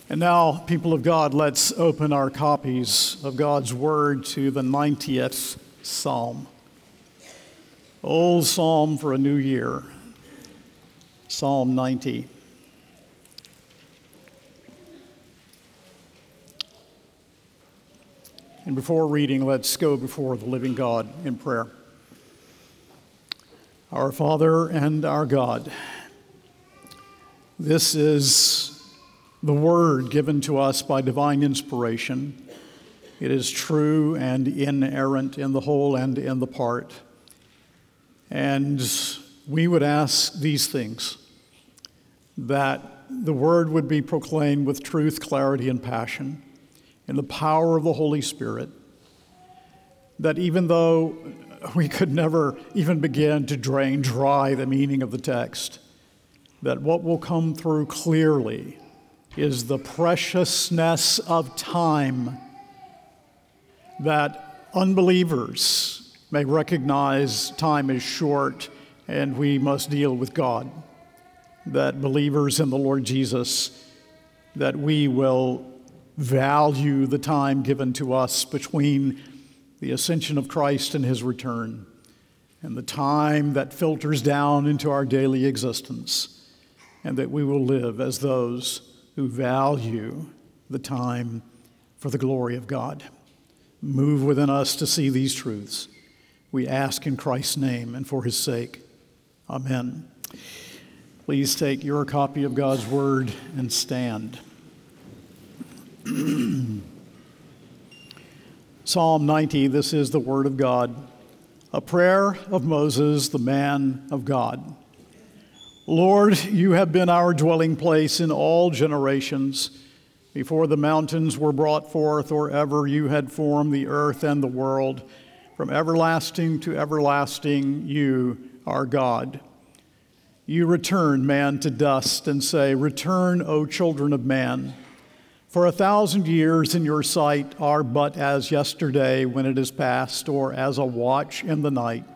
And now, people of God, let's open our copies of God's Word to the 90th Psalm. Old Psalm for a new year, Psalm 90. And before reading, let's go before the living God in prayer. Our Father and our God, this is the word given to us by divine inspiration. It is true and inerrant in the whole and in the part. And we would ask these things, that the word would be proclaimed with truth, clarity, and passion, in the power of the Holy Spirit, that even though we could never even begin to drain dry the meaning of the text, that what will come through clearly is the preciousness of time, that unbelievers may recognize time is short and we must deal with God, that believers in the Lord Jesus, that we will value the time given to us between the ascension of Christ and his return, and the time that filters down into our daily existence, and that we will live as those who value the time for the glory of God. Move within us to see these truths. We ask in Christ's name and for his sake. Amen. Please take your copy of God's word and stand. Psalm 90, this is the word of God, a prayer of Moses, the man of God. Lord, you have been our dwelling place in all generations. Before the mountains were brought forth, or ever you had formed the earth and the world, from everlasting to everlasting, you are God. You return man to dust and say, "Return, O children of man." For 1,000 years in your sight are but as yesterday when it is past, or as a watch in the night.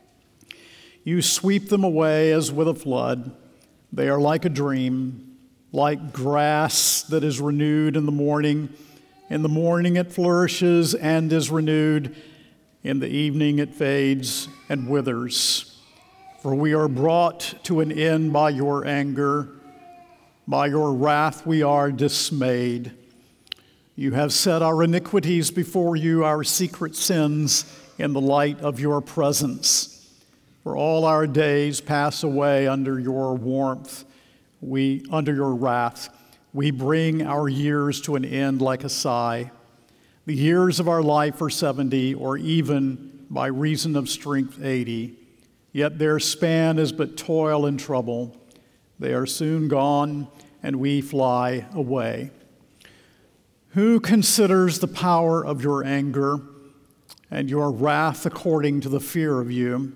You sweep them away as with a flood. They are like a dream, like grass that is renewed in the morning. In the morning it flourishes and is renewed. In the evening it fades and withers. For we are brought to an end by your anger. By your wrath we are dismayed. You have set our iniquities before you, our secret sins, in the light of your presence. For all our days pass away under your warmth, under your wrath. We bring our years to an end like a sigh. The years of our life are 70, or even by reason of strength 80. Yet their span is but toil and trouble. They are soon gone, and we fly away. Who considers the power of your anger and your wrath according to the fear of you?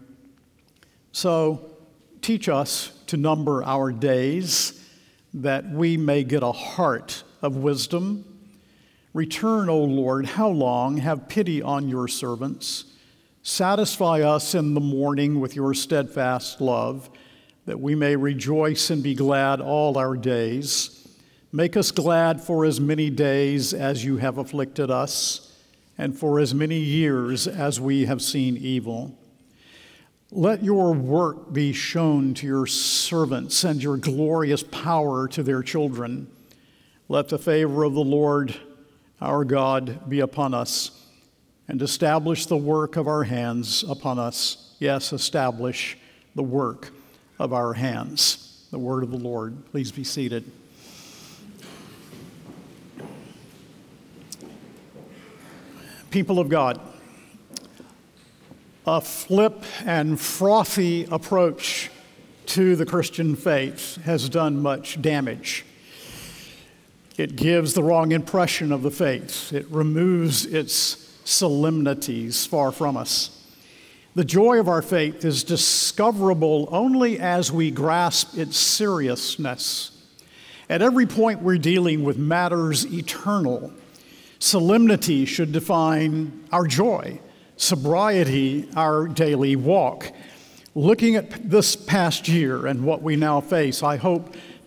So teach us to number our days, that we may get a heart of wisdom. Return, O Lord, how long? Have pity on your servants. Satisfy us in the morning with your steadfast love, that we may rejoice and be glad all our days. Make us glad for as many days as you have afflicted us, and for as many years as we have seen evil. Let your work be shown to your servants, and your glorious power to their children. Let the favor of the Lord our God be upon us, and establish the work of our hands upon us. Yes, establish the work of our hands. The word of the Lord. Please be seated. People of God, a flip and frothy approach to the Christian faith has done much damage. It gives the wrong impression of the faith. It removes its solemnities far from us. The joy of our faith is discoverable only as we grasp its seriousness. At every point we're dealing with matters eternal. Solemnity should define our joy, sobriety our daily walk. Looking at this past year and what we now face, I hope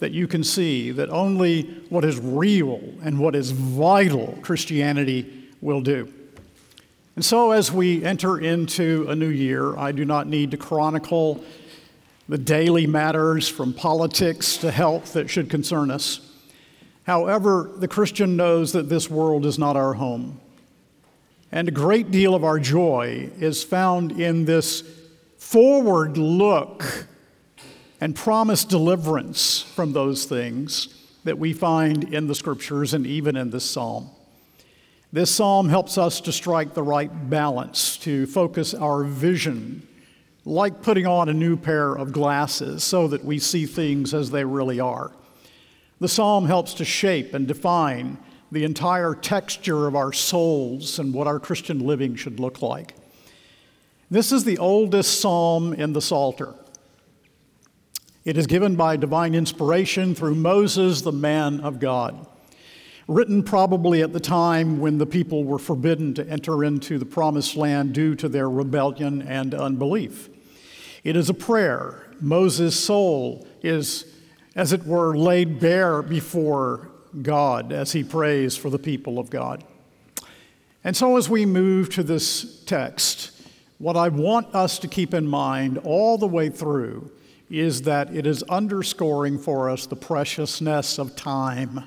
that you can see that only what is real and what is vital Christianity will do. And so as we enter into a new year, I do not need to chronicle the daily matters from politics to health that should concern us. However, the Christian knows that this world is not our home. And a great deal of our joy is found in this forward look and promised deliverance from those things that we find in the Scriptures and even in this psalm. This psalm helps us to strike the right balance, to focus our vision, like putting on a new pair of glasses so that we see things as they really are. The psalm helps to shape and define the entire texture of our souls and what our Christian living should look like. This is the oldest psalm in the Psalter. It is given by divine inspiration through Moses, the man of God. Written probably at the time when the people were forbidden to enter into the promised land due to their rebellion and unbelief. It is a prayer. Moses' soul is, as it were, laid bare before God as he prays for the people of God. And so as we move to this text, what I want us to keep in mind all the way through is that it is underscoring for us the preciousness of time.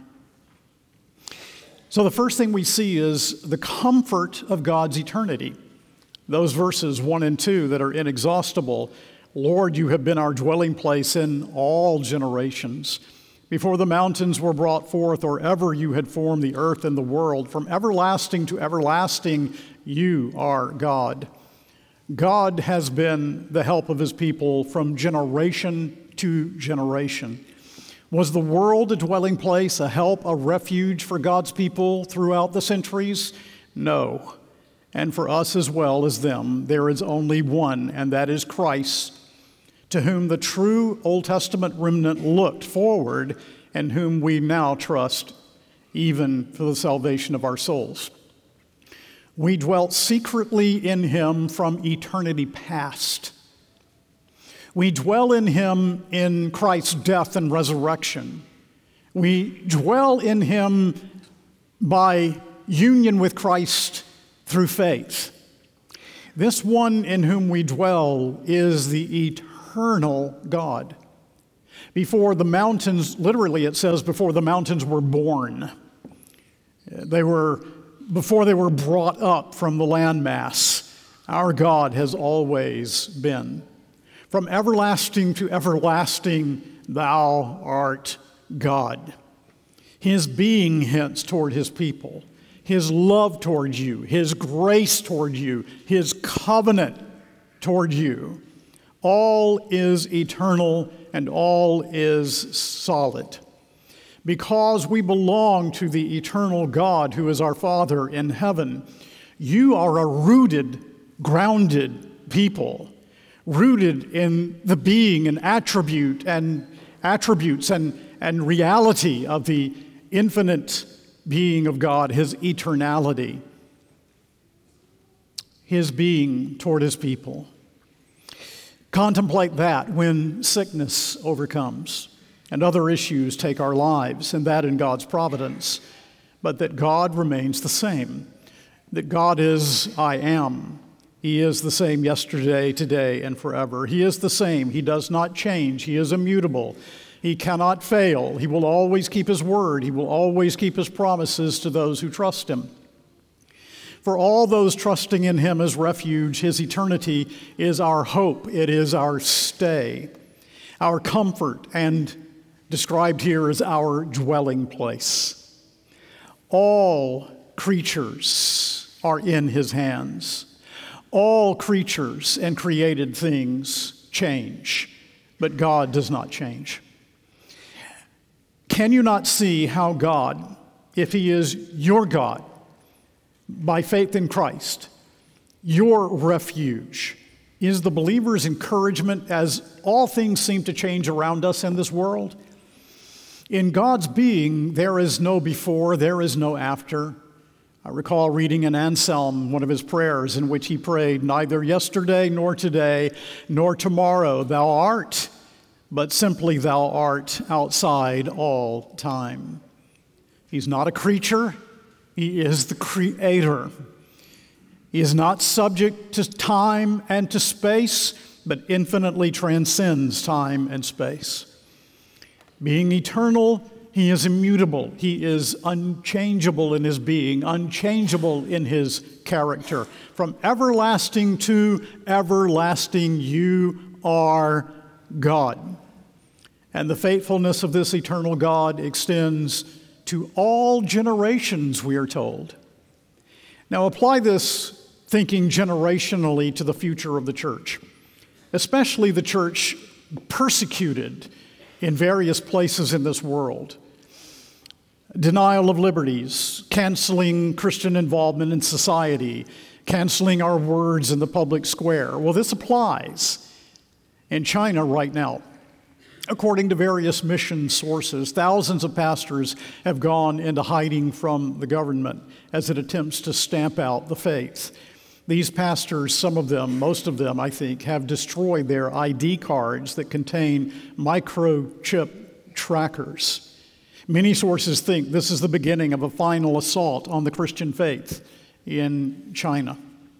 So the first thing we see is the comfort of God's eternity. Those verses 1 and 2 that are inexhaustible. Lord, you have been our dwelling place in all generations. Before the mountains were brought forth, or ever you had formed the earth and the world, from everlasting to everlasting, you are God. God has been the help of his people from generation to generation. Was the world a dwelling place, a help, a refuge for God's people throughout the centuries? No. And for us as well as them, there is only one, and that is Christ, to whom the true Old Testament remnant looked forward and whom we now trust even for the salvation of our souls. We dwelt secretly in him from eternity past. We dwell in him in Christ's death and resurrection. We dwell in him by union with Christ through faith. This one in whom we dwell is the eternal God. Before the mountains, literally it says, before the mountains were born. Before they were brought up from the landmass, our God has always been. From everlasting to everlasting, thou art God. His being hence toward his people, his love toward you, his grace toward you, his covenant toward you, all is eternal and all is solid. Because we belong to the eternal God who is our Father in heaven, you are a rooted, grounded people, rooted in the being and attributes and reality of the infinite being of God, his eternality, his being toward his people. Contemplate that when sickness overcomes and other issues take our lives, and that in God's providence, but that God remains the same, that God is I am. He is the same yesterday, today, and forever. He is the same. He does not change. He is immutable. He cannot fail. He will always keep his word. He will always keep his promises to those who trust him. For all those trusting in him as refuge, his eternity is our hope. It is our stay, our comfort, and described here as our dwelling place. All creatures are in his hands. All creatures and created things change, but God does not change. Can you not see how God, if he is your God, by faith in Christ, your refuge, is the believer's encouragement as all things seem to change around us in this world? In God's being, there is no before, there is no after. I recall reading in Anselm one of his prayers in which he prayed, "Neither yesterday nor today nor tomorrow thou art, but simply thou art outside all time. He's not a creature, he is the creator. He is not subject to time and to space, but infinitely transcends time and space. Being eternal, he is immutable. He is unchangeable in his being, unchangeable in his character. From everlasting to everlasting, you are God. And the faithfulness of this eternal God extends to all generations, we are told. Now apply this thinking generationally to the future of the church, especially the church persecuted in various places in this world. Denial of liberties, canceling Christian involvement in society, canceling our words in the public square. Well, this applies in China right now. According to various mission sources, thousands of pastors have gone into hiding from the government as it attempts to stamp out the faith. These pastors, some of them, most of them, I think, have destroyed their ID cards that contain microchip trackers. Many sources think this is the beginning of a final assault on the Christian faith in China.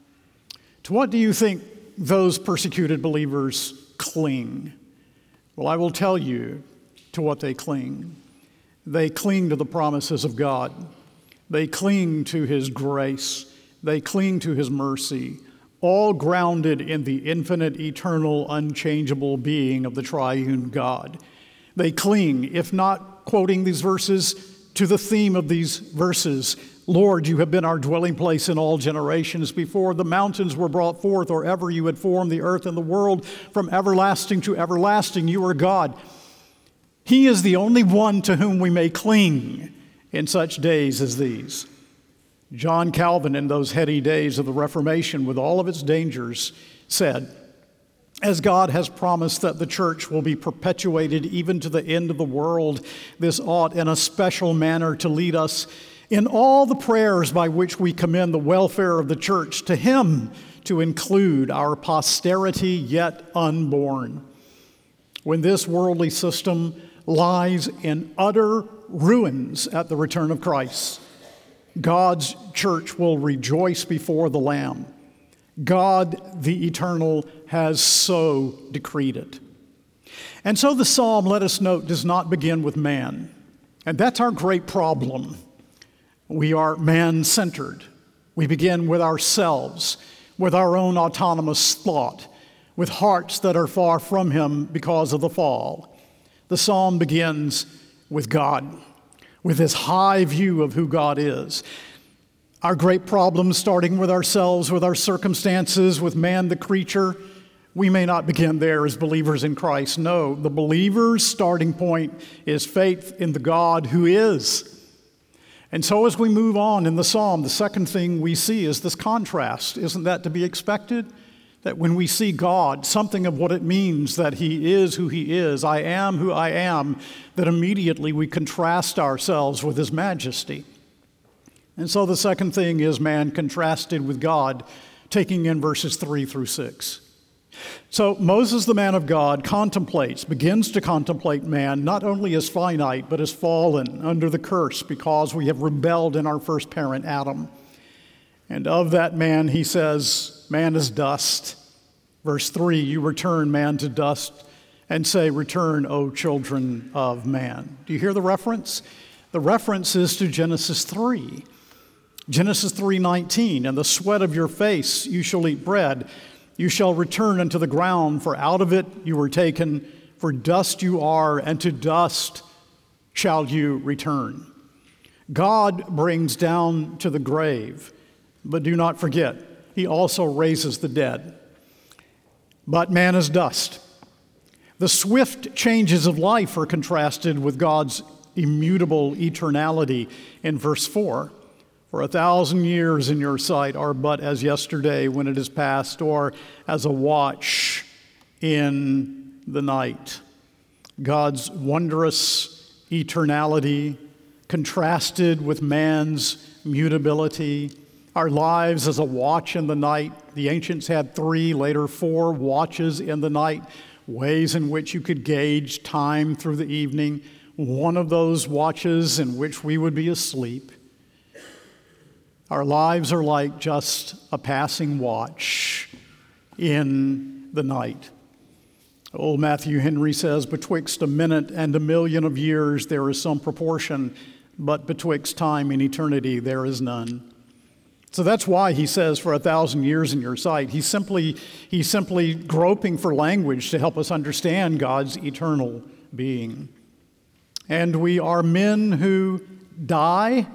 To what do you think those persecuted believers cling? Well, I will tell you to what they cling. They cling to the promises of God. They cling to His grace. They cling to His mercy, all grounded in the infinite, eternal, unchangeable being of the triune God. They cling, if not quoting these verses, to the theme of these verses. Lord, you have been our dwelling place in all generations. Before the mountains were brought forth, or ever you had formed the earth and the world, from everlasting to everlasting, you are God. He is the only one to whom we may cling in such days as these. John Calvin, in those heady days of the Reformation, with all of its dangers, said, as God has promised that the church will be perpetuated even to the end of the world, this ought in a special manner to lead us in all the prayers by which we commend the welfare of the church to Him, to include our posterity yet unborn. When this worldly system lies in utter ruins at the return of Christ, God's church will rejoice before the Lamb. God, the eternal, has so decreed it. And so the psalm, let us note, does not begin with man. And that's our great problem. We are man-centered. We begin with ourselves, with our own autonomous thought, with hearts that are far from Him because of the fall. The psalm begins with God, with this high view of who God is. Our great problems, starting with ourselves, with our circumstances, with man the creature, we may not begin there as believers in Christ. No, the believer's starting point is faith in the God who is. And so as we move on in the psalm, the second thing we see is this contrast. Isn't that to be expected? That when we see God, something of what it means that He is who He is, I am who I am, that immediately we contrast ourselves with His majesty. And so the second thing is man contrasted with God, taking in verses 3 through 6. So Moses, the man of God, begins to contemplate man not only as finite, but as fallen under the curse because we have rebelled in our first parent, Adam. And of that man, he says, man is dust. Verse 3, you return man to dust and say, return, O children of man. Do you hear the reference? The reference is to Genesis 3. Genesis 3:19, and the sweat of your face you shall eat bread. You shall return unto the ground, for out of it you were taken, for dust you are, and to dust shall you return. God brings down to the grave, but do not forget, He also raises the dead. But man is dust. The swift changes of life are contrasted with God's immutable eternality in verse 4. For 1,000 years in your sight are but as yesterday when it is past, or as a watch in the night. God's wondrous eternality contrasted with man's mutability. Our lives as a watch in the night. The ancients had 3, later 4 watches in the night. ways in which you could gauge time through the evening, one of those watches in which we would be asleep. Our lives are like just a passing watch in the night. Old Matthew Henry says, betwixt a minute and a million of years there is some proportion, but betwixt time and eternity there is none. So that's why he says, for 1,000 years in your sight. He's simply groping for language to help us understand God's eternal being. And we are men who die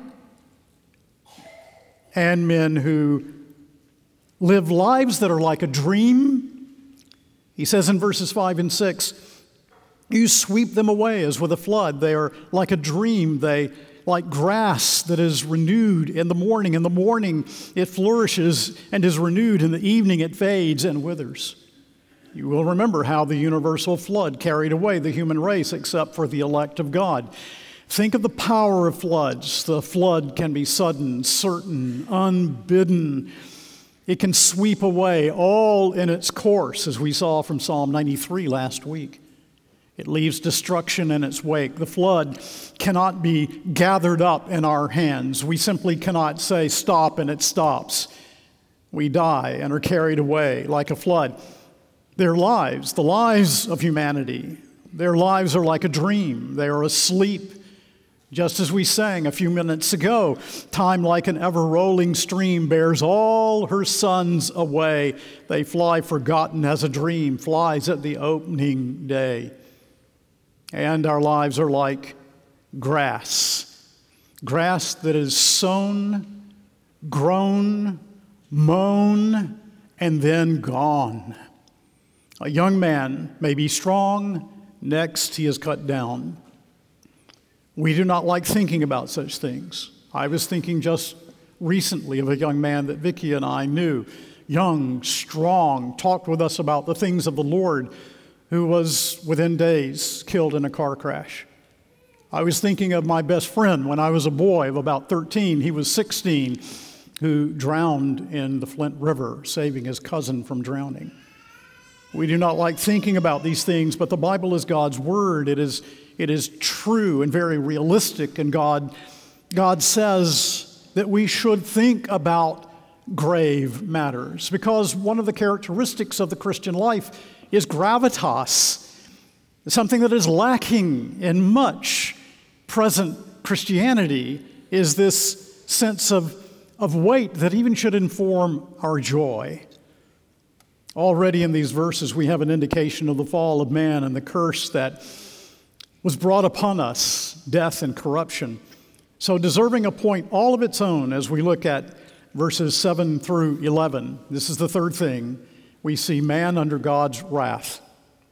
and men who live lives that are like a dream. He says in verses 5 and 6, you sweep them away as with a flood. They are like a dream. They like grass that is renewed in the morning. In the morning it flourishes and is renewed. In the evening it fades and withers. You will remember how the universal flood carried away the human race except for the elect of God. Think of the power of floods. The flood can be sudden, certain, unbidden. It can sweep away all in its course, as we saw from Psalm 93 last week. It leaves destruction in its wake. The flood cannot be gathered up in our hands. We simply cannot say stop and it stops. We die and are carried away like a flood. Their lives, the lives of humanity, their lives are like a dream. They are asleep. Just as we sang a few minutes ago, time like an ever-rolling stream bears all her sons away. They fly forgotten as a dream flies at the opening day. And our lives are like grass that is sown, grown, mown, and then gone. A young man may be strong, next he is cut down. We do not like thinking about such things. I was thinking just recently of a young man that Vicki and I knew, young, strong, talked with us about the things of the Lord, who was within days killed in a car crash. I was thinking of my best friend when I was a boy of about 13. He was 16, who drowned in the Flint River, saving his cousin from drowning. We do not like thinking about these things, but the Bible is God's word. It is true and very realistic, and God says that we should think about grave matters, because one of the characteristics of the Christian life is gravitas, something that is lacking in much present Christianity is this sense of weight that even should inform our joy. Already in these verses, we have an indication of the fall of man and the curse that was brought upon us, death and corruption. So deserving a point all of its own as we look at verses 7 through 11. This is the third thing. We see man under God's wrath.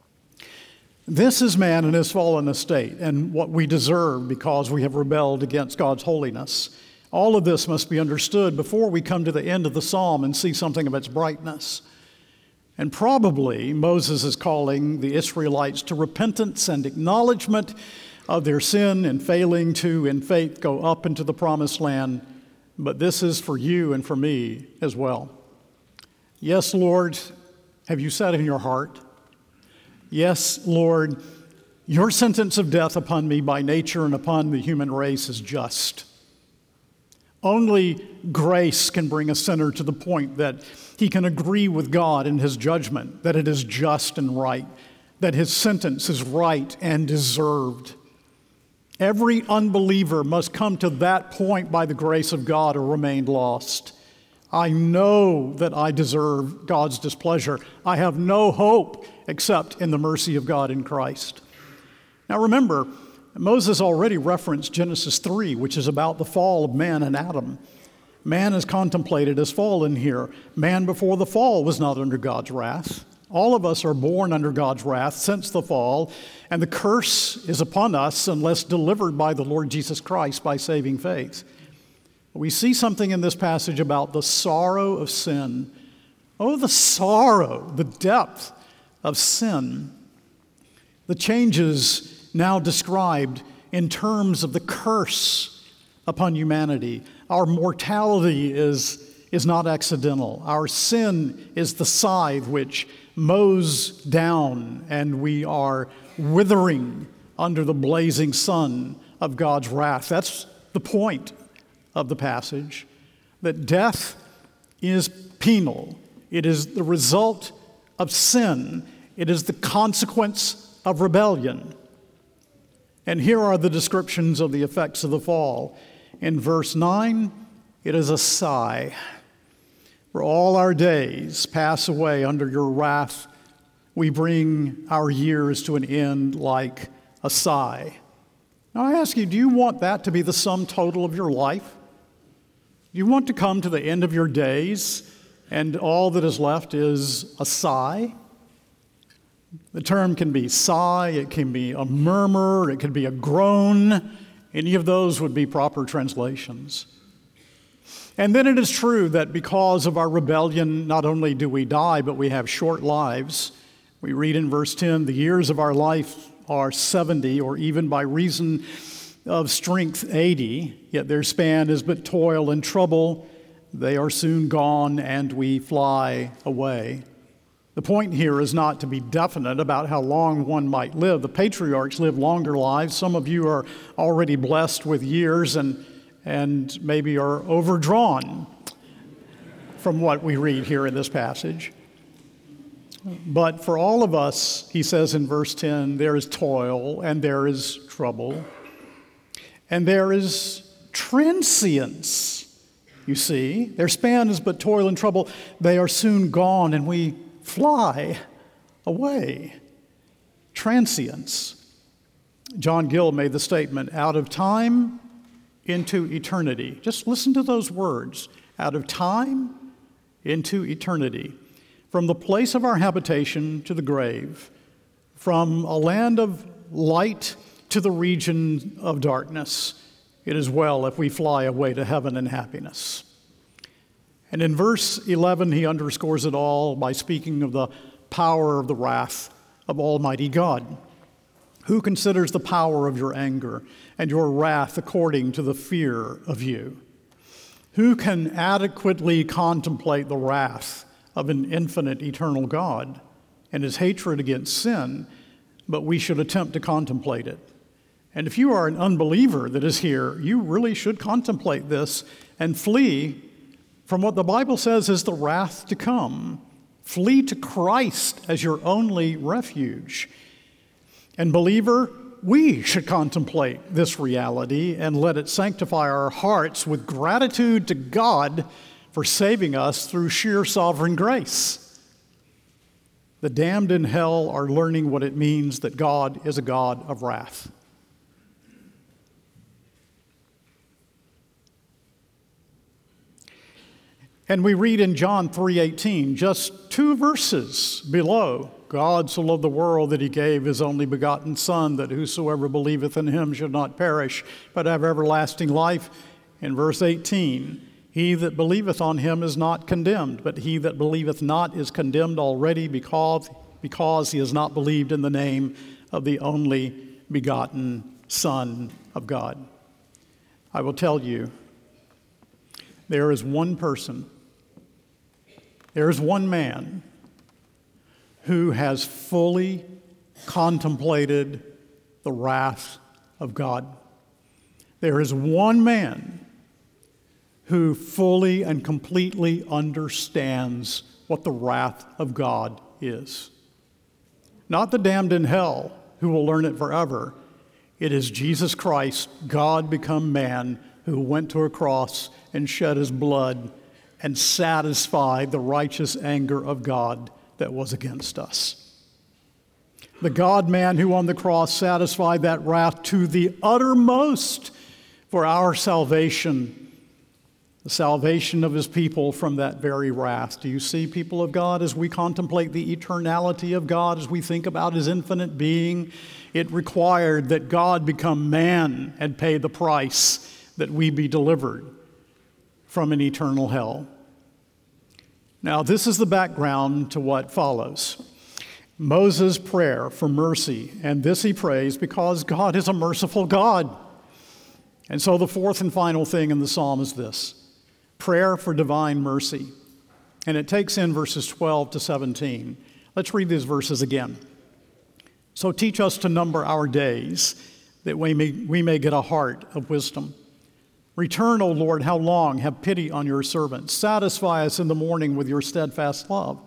This is man in his fallen estate and what we deserve because we have rebelled against God's holiness. All of this must be understood before we come to the end of the psalm and see something of its brightness. And probably Moses is calling the Israelites to repentance and acknowledgement of their sin and failing to, in faith, go up into the promised land. But this is for you and for me as well. Yes, Lord, have you said in your heart? Yes, Lord, your sentence of death upon me by nature and upon the human race is just. Only grace can bring a sinner to the point that he can agree with God in his judgment, that it is just and right, that his sentence is right and deserved. Every unbeliever must come to that point by the grace of God or remain lost. I know that I deserve God's displeasure. I have no hope except in the mercy of God in Christ. Now remember, Moses already referenced Genesis 3, which is about the fall of man and Adam. Man is contemplated as fallen here. Man before the fall was not under God's wrath. All of us are born under God's wrath since the fall, and the curse is upon us unless delivered by the Lord Jesus Christ by saving faith. We see something in this passage about the sorrow of sin. Oh, the sorrow, the depth of sin. The changes now described in terms of the curse upon humanity. Our mortality is is not accidental. Our sin is the scythe which mows down, and we are withering under the blazing sun of God's wrath. That's the point of the passage, that death is penal. It is the result of sin. It is the consequence of rebellion. And here are the descriptions of the effects of the fall. In verse 9, it is a sigh. For all our days pass away under your wrath. We bring our years to an end like a sigh. Now I ask you, do you want that to be the sum total of your life? Do you want to come to the end of your days and all that is left is a sigh? The term can be sigh, it can be a murmur, it can be a groan. Any of those would be proper translations. And then it is true that because of our rebellion, not only do we die, but we have short lives. We read in verse 10, the years of our life are 70, or even by reason of strength 80, yet their span is but toil and trouble. They are soon gone, and we fly away. The point here is not to be definite about how long one might live. The patriarchs lived longer lives. Some of you are already blessed with years and maybe are overdrawn from what we read here in this passage. But for all of us, he says in verse 10, there is toil and there is trouble and there is transience. You see, their span is but toil and trouble. They are soon gone and we fly away. Transience. John Gill made the statement, out of time into eternity. Just listen to those words. Out of time into eternity. From the place of our habitation to the grave. From a land of light to the region of darkness. It is well if we fly away to heaven in happiness. And in verse 11, he underscores it all by speaking of the power of the wrath of Almighty God. Who considers the power of your anger and your wrath according to the fear of you? Who can adequately contemplate the wrath of an infinite, eternal God and his hatred against sin? But we should attempt to contemplate it. And if you are an unbeliever that is here, you really should contemplate this and flee from what the Bible says is the wrath to come. Flee to Christ as your only refuge. And believer, we should contemplate this reality and let it sanctify our hearts with gratitude to God for saving us through sheer sovereign grace. The damned in hell are learning what it means that God is a God of wrath. And we read in John 3:18, just 2 verses below, God so loved the world that he gave his only begotten Son, that whosoever believeth in him should not perish, but have everlasting life. In verse 18, he that believeth on him is not condemned, but he that believeth not is condemned already because he has not believed in the name of the only begotten Son of God. I will tell you, there is one person, there is one man who has fully contemplated the wrath of God. There is one man who fully and completely understands what the wrath of God is. Not the damned in hell who will learn it forever. It is Jesus Christ, God become man, who went to a cross and shed his blood and satisfied the righteous anger of God that was against us. The God-man who on the cross satisfied that wrath to the uttermost for our salvation, the salvation of his people from that very wrath. Do you see, people of God, as we contemplate the eternality of God, as we think about his infinite being, it required that God become man and pay the price that we be delivered from an eternal hell. Now, this is the background to what follows. Moses' prayer for mercy, and this he prays because God is a merciful God. And so the fourth and final thing in the psalm is this: prayer for divine mercy. And it takes in verses 12 to 17. Let's read these verses again. So teach us to number our days, that we may get a heart of wisdom. Return, O Lord, how long? Have pity on your servants. Satisfy us in the morning with your steadfast love,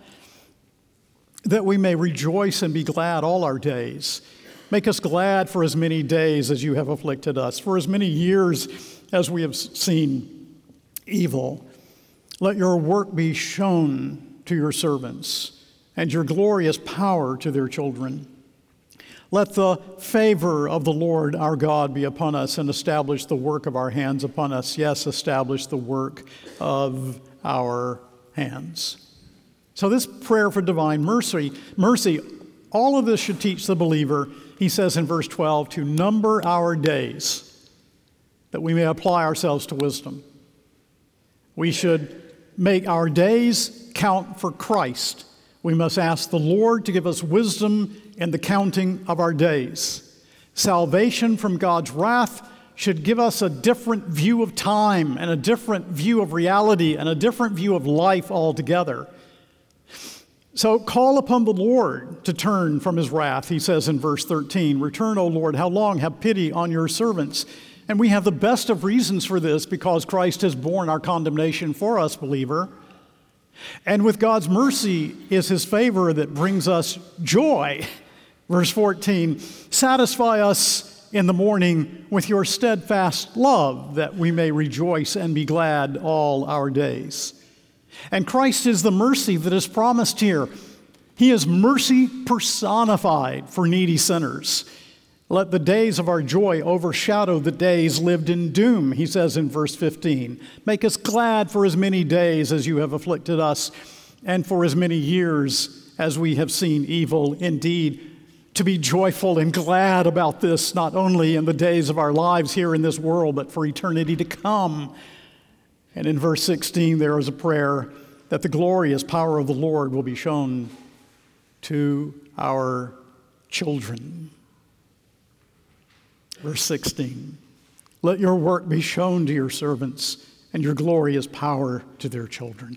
that we may rejoice and be glad all our days. Make us glad for as many days as you have afflicted us, for as many years as we have seen evil. Let your work be shown to your servants, and your glorious power to their children. Let the favor of the Lord our God be upon us, and establish the work of our hands upon us. Yes, establish the work of our hands. So this prayer for divine mercy, all of this should teach the believer, he says in verse 12, to number our days, that we may apply ourselves to wisdom. We should make our days count for Christ. We must ask the Lord to give us wisdom in the counting of our days. Salvation from God's wrath should give us a different view of time and a different view of reality and a different view of life altogether. So call upon the Lord to turn from his wrath, he says in verse 13. Return, O Lord, how long? Have pity on your servants. And we have the best of reasons for this, because Christ has borne our condemnation for us, believer. And with God's mercy is his favor that brings us joy. Verse 14, satisfy us in the morning with your steadfast love, that we may rejoice and be glad all our days. And Christ is the mercy that is promised here. He is mercy personified for needy sinners. Let the days of our joy overshadow the days lived in doom, he says in verse 15. Make us glad for as many days as you have afflicted us, and for as many years as we have seen evil. Indeed, to be joyful and glad about this, not only in the days of our lives here in this world, but for eternity to come. And in verse 16, there is a prayer that the glorious power of the Lord will be shown to our children. Verse 16, let your work be shown to your servants, and your glorious power to their children.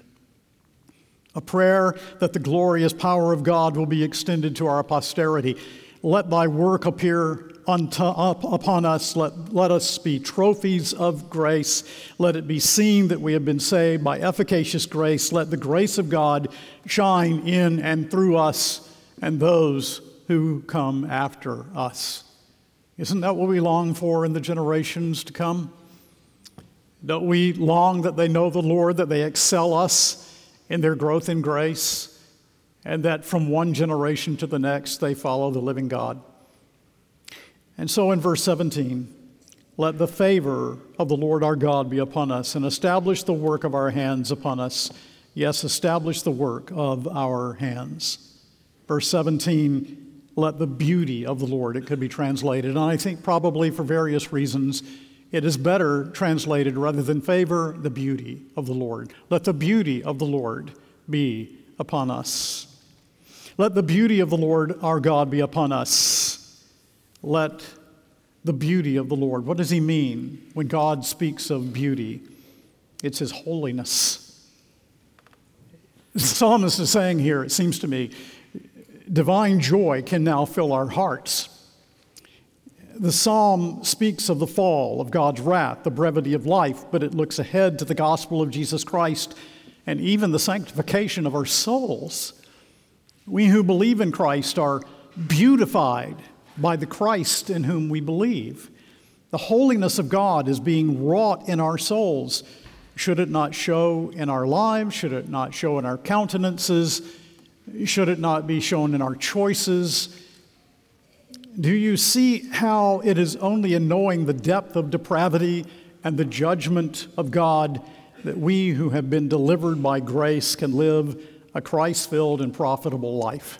A prayer that the glorious power of God will be extended to our posterity. Let thy work appear upon us. Let us be trophies of grace. Let it be seen that we have been saved by efficacious grace. Let the grace of God shine in and through us and those who come after us. Isn't that what we long for in the generations to come? Don't we long that they know the Lord, that they excel us in their growth in grace, and that from one generation to the next they follow the living God? And so in verse 17, let the favor of the Lord our God be upon us, and establish the work of our hands upon us. Yes, establish the work of our hands. Verse 17, let the beauty of the Lord, it could be translated. And I think probably for various reasons, it is better translated rather than favor, the beauty of the Lord. Let the beauty of the Lord be upon us. Let the beauty of the Lord our God be upon us. Let the beauty of the Lord. What does he mean when God speaks of beauty? It's his holiness. The psalmist is saying here, it seems to me, divine joy can now fill our hearts. The psalm speaks of the fall, of God's wrath, the brevity of life, but it looks ahead to the gospel of Jesus Christ and even the sanctification of our souls. We who believe in Christ are beautified by the Christ in whom we believe. The holiness of God is being wrought in our souls. Should it not show in our lives? Should it not show in our countenances? Should it not be shown in our choices? Do you see how it is only in knowing the depth of depravity and the judgment of God that we who have been delivered by grace can live a Christ-filled and profitable life?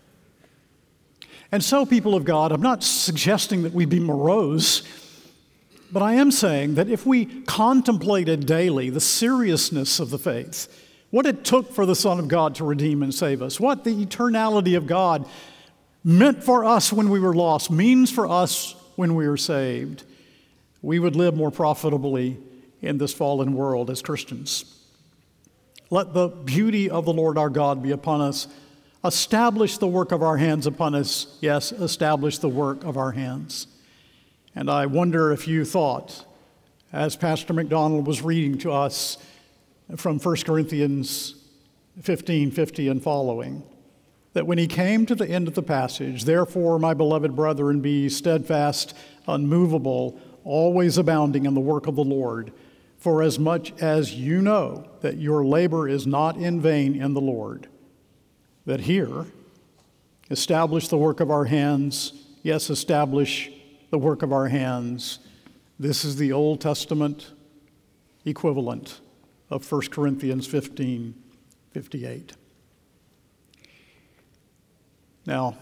And so, people of God, I'm not suggesting that we be morose, but I am saying that if we contemplated daily the seriousness of the faith, what it took for the Son of God to redeem and save us, what the eternality of God meant for us when we were lost, means for us when we are saved, we would live more profitably in this fallen world as Christians. Let the beauty of the Lord our God be upon us. Establish the work of our hands upon us. Yes, establish the work of our hands. And I wonder if you thought, as Pastor McDonald was reading to us from 1 Corinthians 15:50 and following, that when he came to the end of the passage, therefore, my beloved brethren, be steadfast, unmovable, always abounding in the work of the Lord, for as much as you know that your labor is not in vain in the Lord. That here, establish the work of our hands. Yes, establish the work of our hands. This is the Old Testament equivalent of 1 Corinthians 15:58. Now,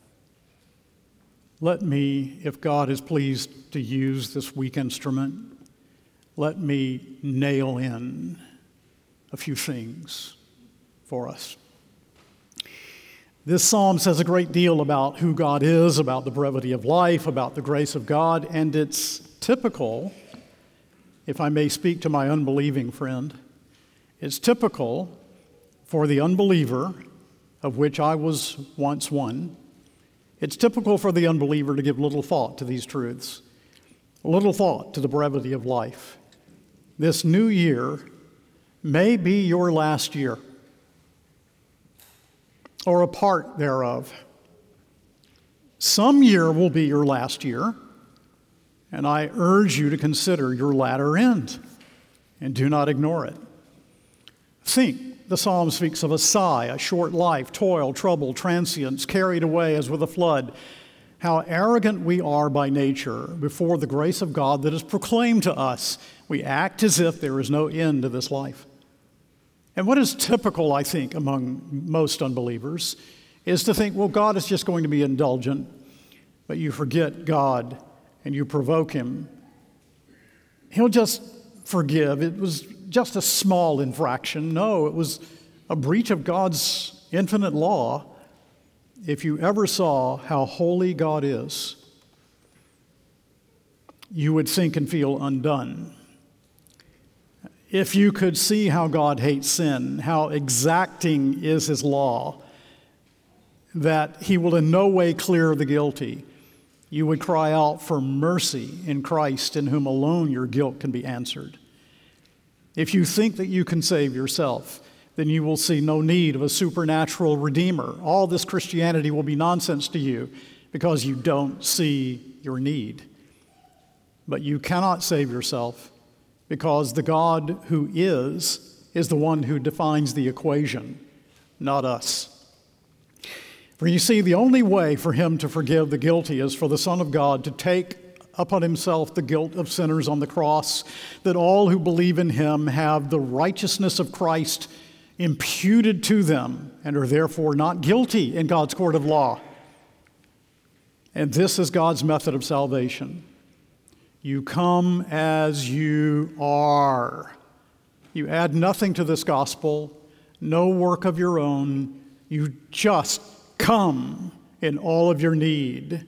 let me, if God is pleased to use this weak instrument, let me nail in a few things for us. This psalm says a great deal about who God is, about the brevity of life, about the grace of God, and it's typical, if I may speak to my unbelieving friend, it's typical for the unbeliever, of which I was once one, it's typical for the unbeliever to give little thought to these truths, little thought to the brevity of life. This new year may be your last year, or a part thereof. Some year will be your last year, and I urge you to consider your latter end, and do not ignore it. Think, the psalm speaks of a sigh, a short life, toil, trouble, transience, carried away as with a flood. How arrogant we are by nature before the grace of God that is proclaimed to us. We act as if there is no end to this life. And what is typical, I think, among most unbelievers is to think, well, God is just going to be indulgent, but you forget God and you provoke him. He'll just forgive. It was just a small infraction. No, it was a breach of God's infinite law. If you ever saw how holy God is, you would think and feel undone. If you could see how God hates sin, how exacting is his law, that he will in no way clear the guilty, you would cry out for mercy in Christ, in whom alone your guilt can be answered. If you think that you can save yourself, then you will see no need of a supernatural redeemer. All this Christianity will be nonsense to you because you don't see your need. But you cannot save yourself because the God who is the one who defines the equation, not us. For you see, the only way for him to forgive the guilty is for the Son of God to take upon himself the guilt of sinners on the cross, that all who believe in him have the righteousness of Christ imputed to them and are therefore not guilty in God's court of law. And this is God's method of salvation. You come as you are. You add nothing to this gospel, no work of your own. You just come in all of your need.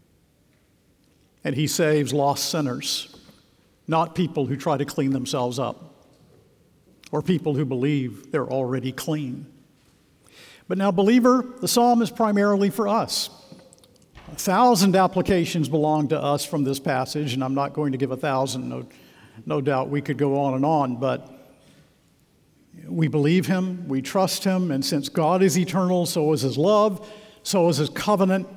And he saves lost sinners, not people who try to clean themselves up or people who believe they're already clean. But now, believer, the psalm is primarily for us. 1,000 applications belong to us from this passage, and I'm not going to give 1,000. No doubt we could go on, but we believe him, we trust him, and since God is eternal, so is his love, so is his covenant.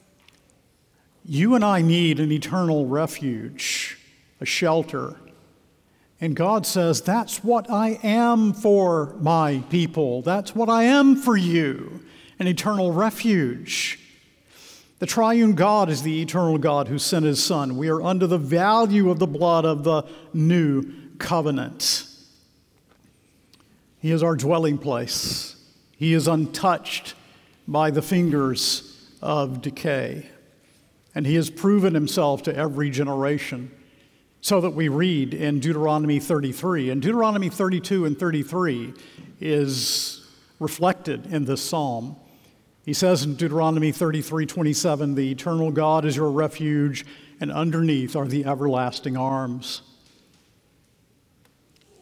You and I need an eternal refuge, a shelter. And God says, that's what I am for my people. That's what I am for you, an eternal refuge. The triune God is the eternal God who sent his Son. We are under the value of the blood of the new covenant. He is our dwelling place. He is untouched by the fingers of decay. And he has proven himself to every generation, so that we read in Deuteronomy 33. And Deuteronomy 32 and 33 is reflected in this psalm. He says in Deuteronomy 33:27, the eternal God is your refuge, and underneath are the everlasting arms.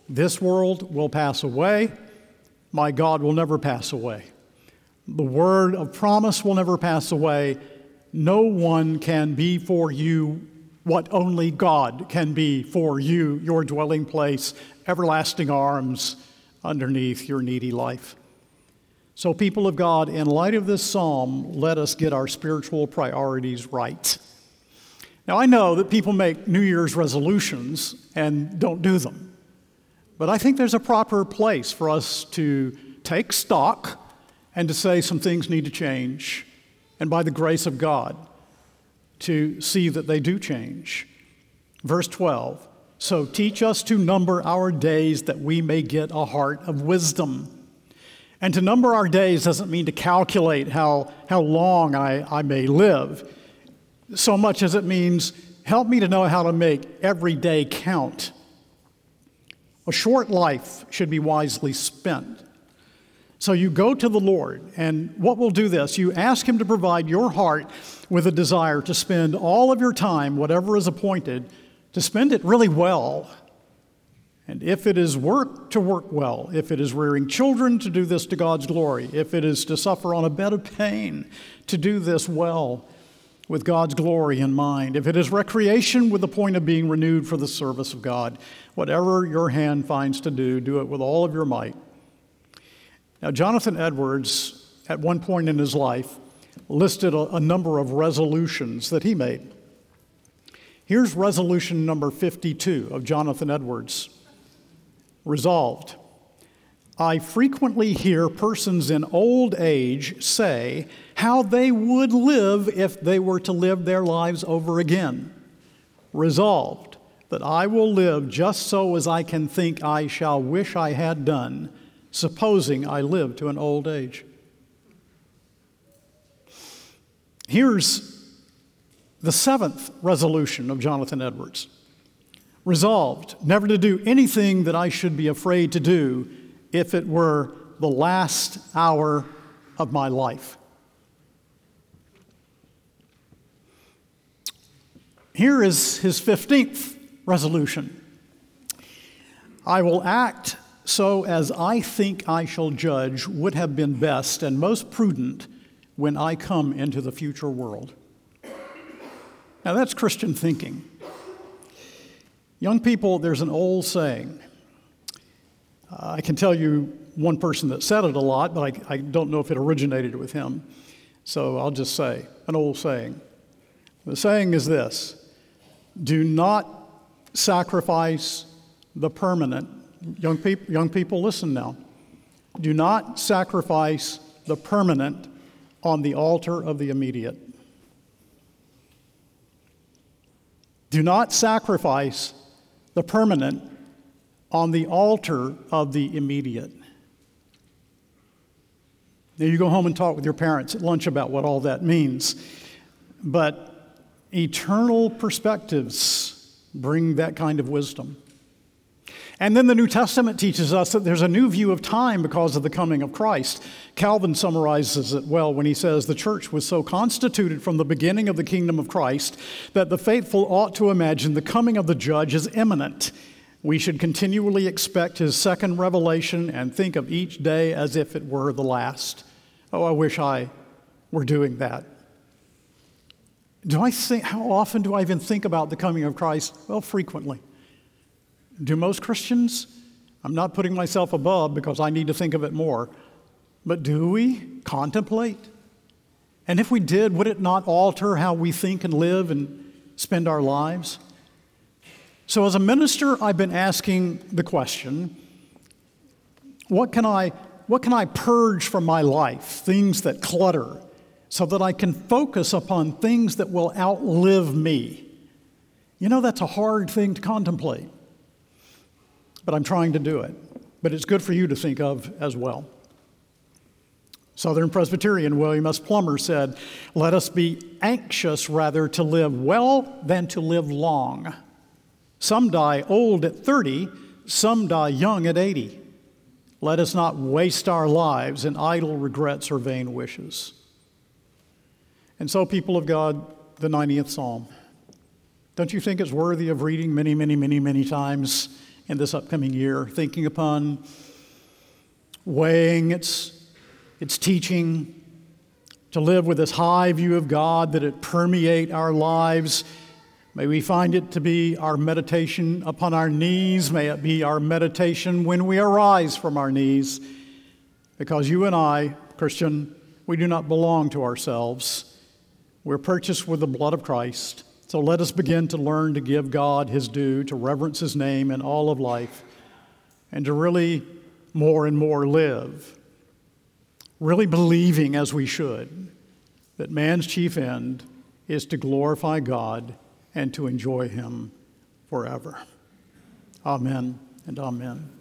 This world will pass away. My God will never pass away. The word of promise will never pass away. No one can be for you what only God can be for you, your dwelling place, everlasting arms underneath your needy life. So, people of God, in light of this psalm, let us get our spiritual priorities right. Now, I know that people make New Year's resolutions and don't do them, but I think there's a proper place for us to take stock and to say some things need to change, and by the grace of God, to see that they do change. Verse 12, so teach us to number our days that we may get a heart of wisdom. And to number our days doesn't mean to calculate how long I may live, so much as it means help me to know how to make every day count. A short life should be wisely spent. So you go to the Lord, and what will do this? You ask Him to provide your heart with a desire to spend all of your time, whatever is appointed, to spend it really well. And if it is work, to work well. If it is rearing children, to do this to God's glory. If it is to suffer on a bed of pain, to do this well with God's glory in mind. If it is recreation with the point of being renewed for the service of God. Whatever your hand finds to do, do it with all of your might. Now, Jonathan Edwards, at one point in his life, listed a number of resolutions that he made. Here's resolution number 52 of Jonathan Edwards. Resolved, I frequently hear persons in old age say how they would live if they were to live their lives over again. Resolved, that I will live just so as I can think I shall wish I had done, supposing I live to an old age. Here's the seventh resolution of Jonathan Edwards. Resolved, never to do anything that I should be afraid to do if it were the last hour of my life. Here is his 15th resolution. I will act so as I think I shall judge would have been best and most prudent when I come into the future world. Now that's Christian thinking. Young people, there's an old saying. I can tell you one person that said it a lot, but I don't know if it originated with him. So I'll just say, an old saying. The saying is this: do not sacrifice the permanent. Young people, listen now. Do not sacrifice the permanent on the altar of the immediate. Do not sacrifice the permanent on the altar of the immediate. Now you go home and talk with your parents at lunch about what all that means. But eternal perspectives bring that kind of wisdom. And then the New Testament teaches us that there's a new view of time because of the coming of Christ. Calvin summarizes it well when he says, the church was so constituted from the beginning of the kingdom of Christ that the faithful ought to imagine the coming of the judge is imminent. We should continually expect his second revelation and think of each day as if it were the last. Oh, I wish I were doing that. How often do I even think about the coming of Christ? Well, frequently. Do most Christians? I'm not putting myself above because I need to think of it more. But do we contemplate? And if we did, would it not alter how we think and live and spend our lives? So as a minister, I've been asking the question, what can I purge from my life, things that clutter, so that I can focus upon things that will outlive me? You know, that's a hard thing to contemplate. But I'm trying to do it. But it's good for you to think of as well. Southern Presbyterian William S. Plummer said, let us be anxious rather to live well than to live long. Some die old at 30, some die young at 80. Let us not waste our lives in idle regrets or vain wishes. And so, people of God, the 90th Psalm. Don't you think it's worthy of reading many, many, many, many times in this upcoming year, thinking upon weighing its teaching, to live with this high view of God, that it permeate our lives. May we find it to be our meditation upon our knees. May it be our meditation when we arise from our knees. Because you and I, Christian, we do not belong to ourselves. We're purchased with the blood of Christ. So let us begin to learn to give God his due, to reverence his name in all of life, and to really more and more live, really believing as we should, that man's chief end is to glorify God and to enjoy him forever. Amen and amen.